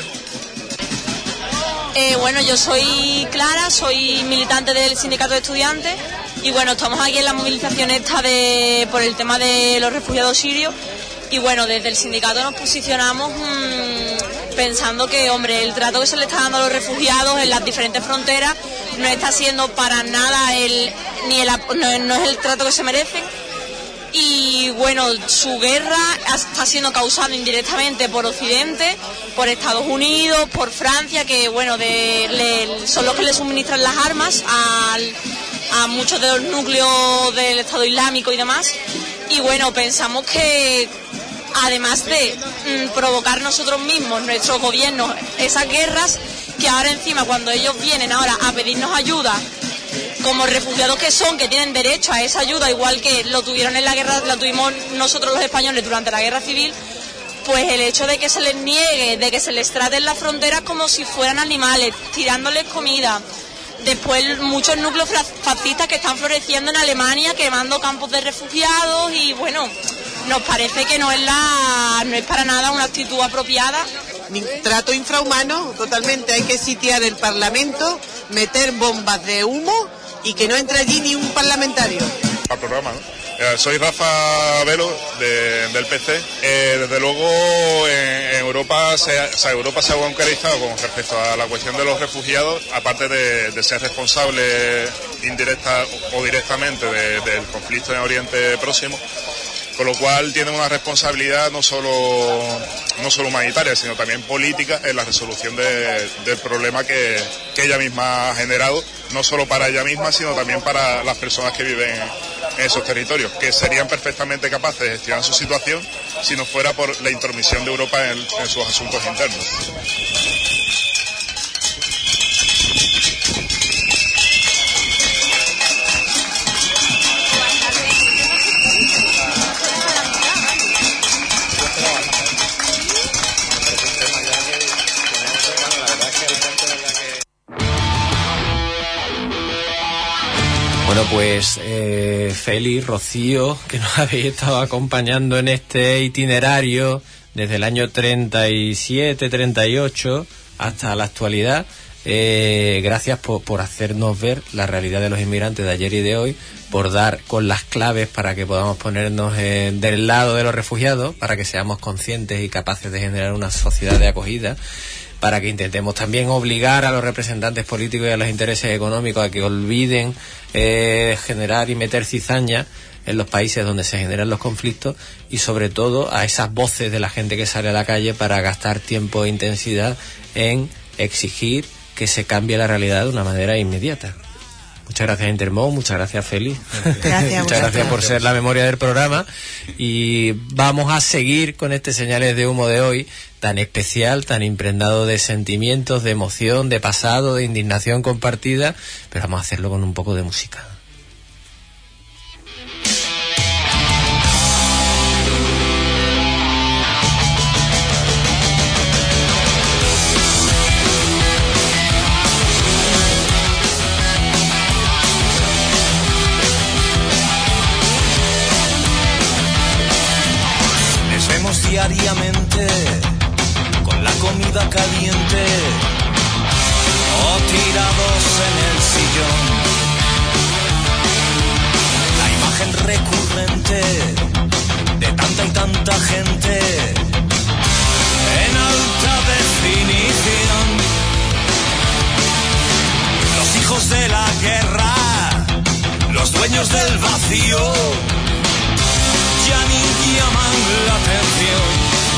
Eh, bueno, yo soy Clara, soy militante del sindicato de estudiantes y bueno, estamos aquí en la movilización esta de, por el tema de los refugiados sirios y bueno, desde el sindicato nos posicionamos mmm, pensando que, hombre, el trato que se le está dando a los refugiados en las diferentes fronteras no está siendo para nada el, ni el, no, no es el trato que se merecen. Y bueno, su guerra está siendo causada indirectamente por Occidente, por Estados Unidos, por Francia, que bueno, de, le, son los que le suministran las armas al, a muchos de los núcleos del Estado Islámico y demás. Y bueno, pensamos que además de mm, provocar nosotros mismos, nuestros gobiernos, esas guerras, que ahora encima cuando ellos vienen ahora a pedirnos ayuda, como refugiados que son, que tienen derecho a esa ayuda, igual que lo tuvieron en la guerra, la tuvimos nosotros los españoles durante la guerra civil, pues el hecho de que se les niegue, de que se les trate en las fronteras como si fueran animales, tirándoles comida. Después muchos núcleos fascistas que están floreciendo en Alemania, quemando campos de refugiados y bueno, nos parece que no es la, no es para nada una actitud apropiada. Trato infrahumano, totalmente. Hay que sitiar el Parlamento, meter bombas de humo y que no entre allí ni un parlamentario. Al programa, ¿no? Eh, soy Rafa Velo de, del P C. Eh, desde luego en, en Europa se, o sea, Europa se ha bancarizado con respecto a la cuestión de los refugiados, aparte de, de ser responsable indirecta o directamente de, del conflicto en Oriente Próximo. Con lo cual tiene una responsabilidad no solo, no solo humanitaria, sino también política en la resolución de, del problema que, que ella misma ha generado, no solo para ella misma, sino también para las personas que viven en esos territorios, que serían perfectamente capaces de gestionar su situación si no fuera por la intromisión de Europa en, en sus asuntos internos. Bueno, pues eh, Félix, Rocío, que nos habéis estado acompañando en este itinerario desde el año treinta y siete, treinta y ocho hasta la actualidad, eh, gracias por, por hacernos ver la realidad de los inmigrantes de ayer y de hoy, por dar con las claves para que podamos ponernos eh, del lado de los refugiados, para que seamos conscientes y capaces de generar una sociedad de acogida, para que intentemos también obligar a los representantes políticos y a los intereses económicos a que olviden eh, generar y meter cizaña en los países donde se generan los conflictos, y sobre todo a esas voces de la gente que sale a la calle para gastar tiempo e intensidad en exigir que se cambie la realidad de una manera inmediata. Muchas gracias, Intermón, muchas gracias, Félix. Gracias, muchas gracias por ser la memoria del programa, y vamos a seguir con este Señales de Humo de hoy, tan especial, tan impregnado de sentimientos, de emoción, de pasado, de indignación compartida, pero vamos a hacerlo con un poco de música. Diariamente con la comida caliente o tirados en el sillón, la imagen recurrente de tanta y tanta gente en alta definición, los hijos de la guerra, los dueños del vacío, ya ni llaman la atención.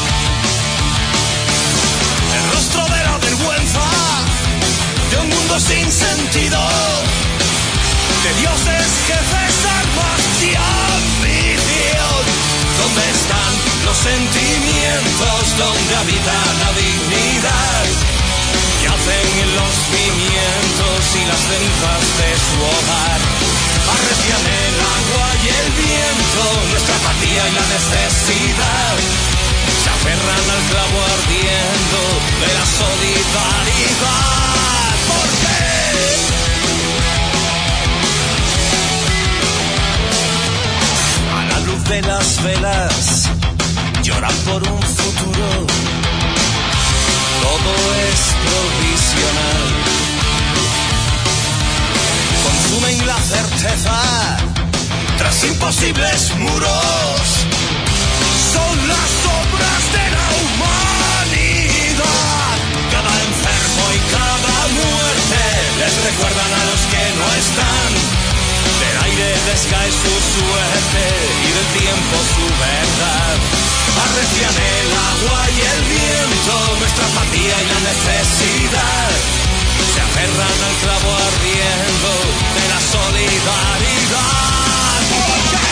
El rostro de la vergüenza de un mundo sin sentido, de dioses, jefes, armas y ambición. ¿Dónde están los sentimientos? ¿Dónde habita la dignidad? Yacen en los cimientos y las cenizas de su hogar. Arrecian el agua y el viento, nuestra apatía y la necesidad. Se aferran al clavo ardiendo de la solidaridad. ¿Por qué? A la luz de las velas lloran por un futuro. Todo es provisional. Consumen la certeza tras imposibles muros. Son las obras de la humanidad. Cada enfermo y cada muerte les recuerdan a los que no están. Del aire les cae su suerte y del tiempo su verdad. Arrecian el agua y el viento, nuestra apatía y la necesidad. Se aferran al clavo ardiendo de la solidaridad. ¿Por qué?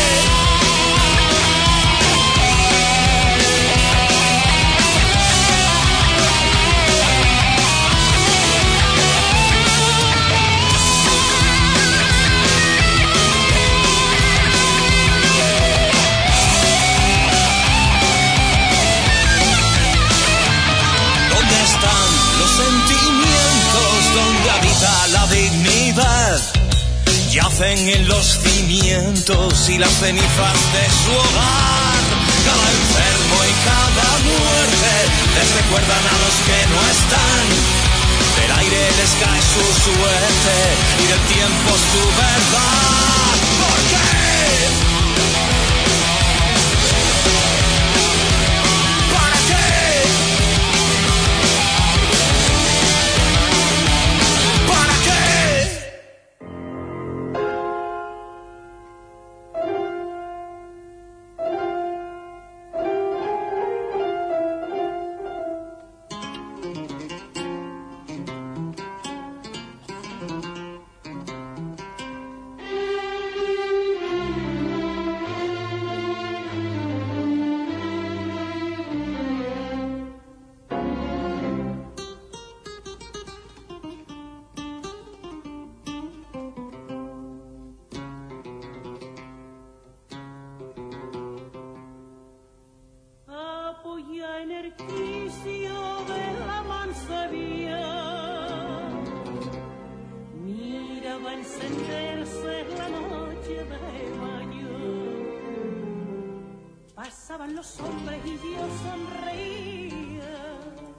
¿Dónde están los sentimientos? ¿Dónde habita la dignidad? Yacen en los cimientos y las cenizas de su hogar. Cada enfermo y cada muerte les recuerdan a los que no están. Del aire les cae su suerte y del tiempo su verdad. ¿Por qué? ¿Para qué? ¿Para qué? muchos hombres y yo sonreía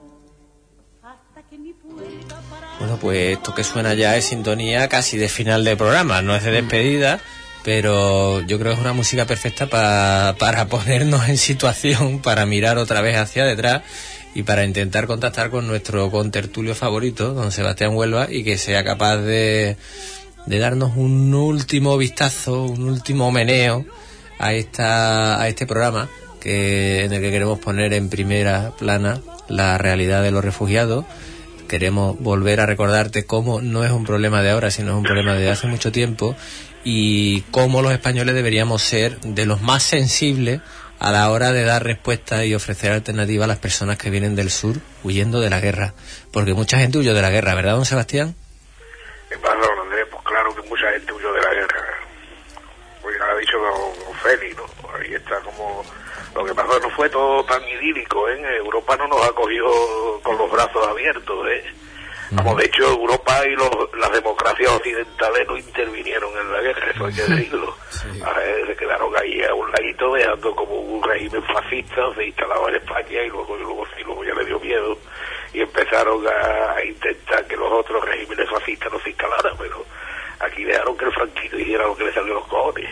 hasta que mi puerta para... Bueno, pues esto que suena ya es sintonía casi de final de programa, no es de despedida, pero yo creo que es una música perfecta pa, para ponernos en situación, para mirar otra vez hacia detrás y para intentar contactar con nuestro contertulio favorito, don Sebastián Huelva, y que sea capaz de, de darnos un último vistazo, un último meneo a esta a este programa que en el que queremos poner en primera plana la realidad de los refugiados. Queremos volver a recordarte cómo no es un problema de ahora, sino es un problema de hace mucho tiempo, y cómo los españoles deberíamos ser de los más sensibles a la hora de dar respuesta y ofrecer alternativa a las personas que vienen del sur huyendo de la guerra. Porque mucha gente huyó de la guerra, ¿verdad, don Sebastián? ¿Qué pasa, don Andrés? Pues claro que mucha gente huyó de la guerra. Pues ya lo ha dicho don Félix, ¿no? Ahí está como... Lo que pasó no fue todo tan idílico, ¿eh? Europa no nos ha cogido con los brazos abiertos, ¿eh? Vamos, de hecho, Europa y los, las democracias occidentales no intervinieron en la guerra, eso hay que decirlo. Sí. Ver, se quedaron ahí a un ladito dejando como un régimen fascista, se instalaba en España y luego, luego, y luego ya le dio miedo y empezaron a, a intentar que los otros regímenes fascistas no se instalaran, pero aquí dejaron que el franquismo hiciera lo que le salió los cojones.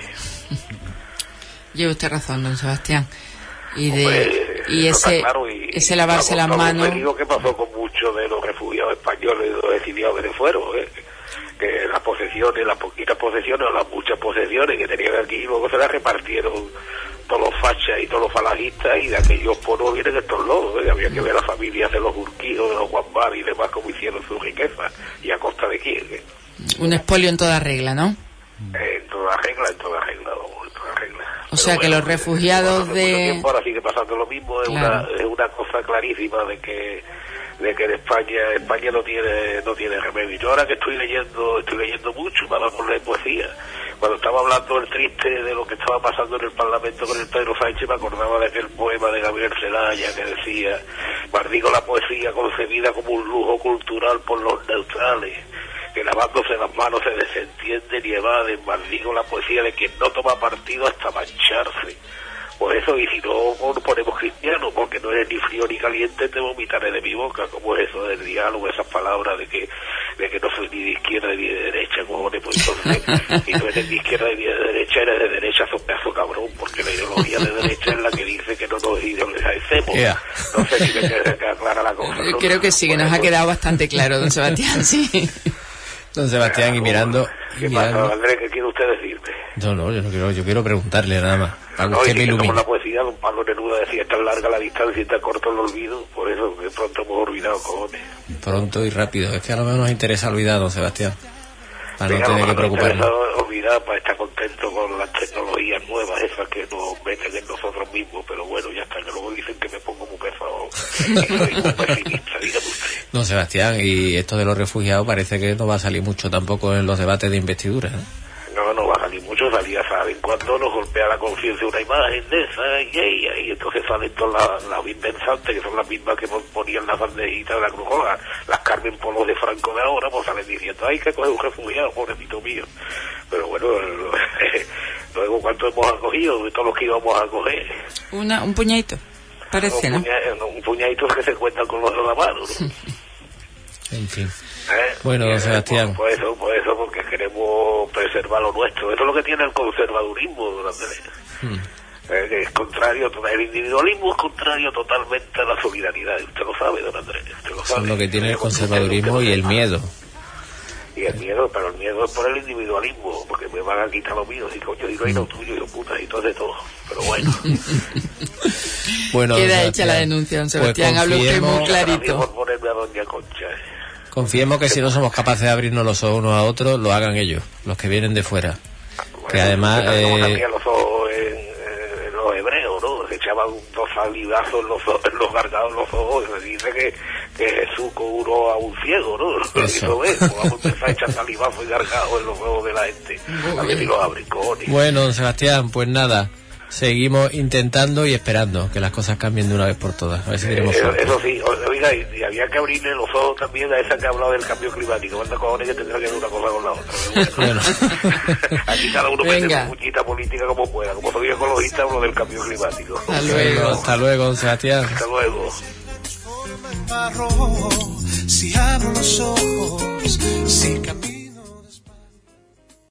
Lleva usted razón, don Sebastián. Y de Hombre, y ese claro, y, ese lavarse vamos, las manos. Lo que pasó con muchos de los refugiados españoles y los exiliados que se fueron, ¿eh? Que las posesiones, las poquitas posesiones o las muchas posesiones que tenían aquí, luego se las repartieron todos los fachas y todos los falangistas, y de aquellos poros vienen estos lodos, ¿eh? Había que ver las familias de los Urquijos, de los Juan Bar y demás cómo hicieron su riqueza, y a costa de quién, ¿eh? Un expolio en toda regla, ¿no? Eh, en toda regla, en toda regla, vamos, en toda regla. O sea, que los refugiados de... Ahora sigue pasando lo mismo, es, claro. una, es una cosa clarísima de que de que en España España no tiene no tiene remedio. Yo ahora que estoy leyendo estoy leyendo mucho para poner poesía, cuando estaba hablando el triste de lo que estaba pasando en el Parlamento con el Pedro Sánchez, me acordaba de aquel poema de Gabriel Celaya que decía: maldigo la poesía concebida como un lujo cultural por los neutrales, que lavándose las manos se desentienden y evaden. Maldigo la poesía de quien no toma partido hasta mancharse. Por eso, y si no ponemos cristiano, porque no eres ni frío ni caliente, te vomitaré de mi boca. Como es eso del diálogo, esas palabras de que de que no soy ni de izquierda ni de derecha, cojones, pues entonces, y no eres de izquierda ni de derecha, eres de derecha, sos pedazo cabrón, porque la ideología de derecha es la que dice que no nos ideologicemos. Yeah. No sé si me queda clara la cosa, ¿no? Creo que sí, que nos ha quedado bastante claro, don Sebastián, sí. Don Sebastián, y mirando... ¿Qué mirando... pasa, Andrés? ¿Qué quiere usted decirme? No, no, yo no quiero, yo quiero preguntarle nada más. Algo no, que y me ilumine. la poesía, don Pablo Neruda decía: es tan larga la distancia y tan corto el olvido, por eso que pronto hemos olvidado, cojones. Pronto y rápido, es que a lo mejor nos interesa olvidar, don Sebastián, para Venga, no tener que preocuparnos. Olvidar para estar contento con las tecnologías nuevas esas que nos meten en nosotros mismos, pero bueno, ya está, que luego dicen que me pongo muy pesado y soy muy pesimista, dígame usted. Don Sebastián, y esto de los refugiados parece que no va a salir mucho tampoco en los debates de investidura, ¿eh? No, no va a salir mucho, salía, ¿saben? Cuando nos golpea la conciencia una imagen de esa, y, y, y entonces salen todas las, las pensantes, que son las mismas que ponían las bandejitas de la Cruz Roja, las Carmen Polos de Franco de ahora, pues salen diciendo: hay que coger un refugiado, pobrecito mío. Pero bueno, luego, ¿cuánto hemos acogido? De todos los que íbamos a acoger. Una, un puñadito, parece, un ¿no? Puña, un puñadito que se cuentan con los de la mano, ¿no? En fin. ¿Eh? Bueno, don Sebastián. Por, por eso, por eso, porque queremos preservar lo nuestro. Eso es lo que tiene el conservadurismo, don Andrés. Hmm. Eh, que es contrario, el individualismo es contrario totalmente a la solidaridad. Usted lo sabe, don Andrés. Usted lo sabe. Eso es lo que tiene el conservadurismo y el miedo. Y el miedo, pero el miedo es por el individualismo, porque me van a quitar lo mío, y coño, y no hay lo tuyo, y lo puta, y todo de todo. Pero bueno. Bueno, queda hecha la denuncia, don Sebastián, pues hablo usted muy clarito. Por ponerme a doña Concha. Confiemos que si no somos capaces de abrirnos los ojos unos a otros, lo hagan ellos, los que vienen de fuera. Bueno, que además... Eh... los ojos en, en los hebreos, ¿no? Se echaban dos salivazos en los, en los gargados en los ojos, y se dice que, que Jesús curó a un ciego, ¿no? Eso es, pues vamos a empezar a echar salivazos y gargados en los ojos de la gente. A ver si los abren, cojones. Bueno, don Sebastián, pues nada, seguimos intentando y esperando que las cosas cambien de una vez por todas. A ver si tenemos Eh, suerte. eso sí, o- oiga, y, y había que abrirle los ojos también a esa que ha hablado del cambio climático. ¿Cuántos cojones que tendrá que ver una cosa con la otra? Bueno. Aquí cada uno mete Venga. su cuchita política como pueda. Como soy ecologista, hablo del cambio climático. Hasta luego. Hasta luego, Sebastián. Hasta luego. Si abro los ojos, si camino.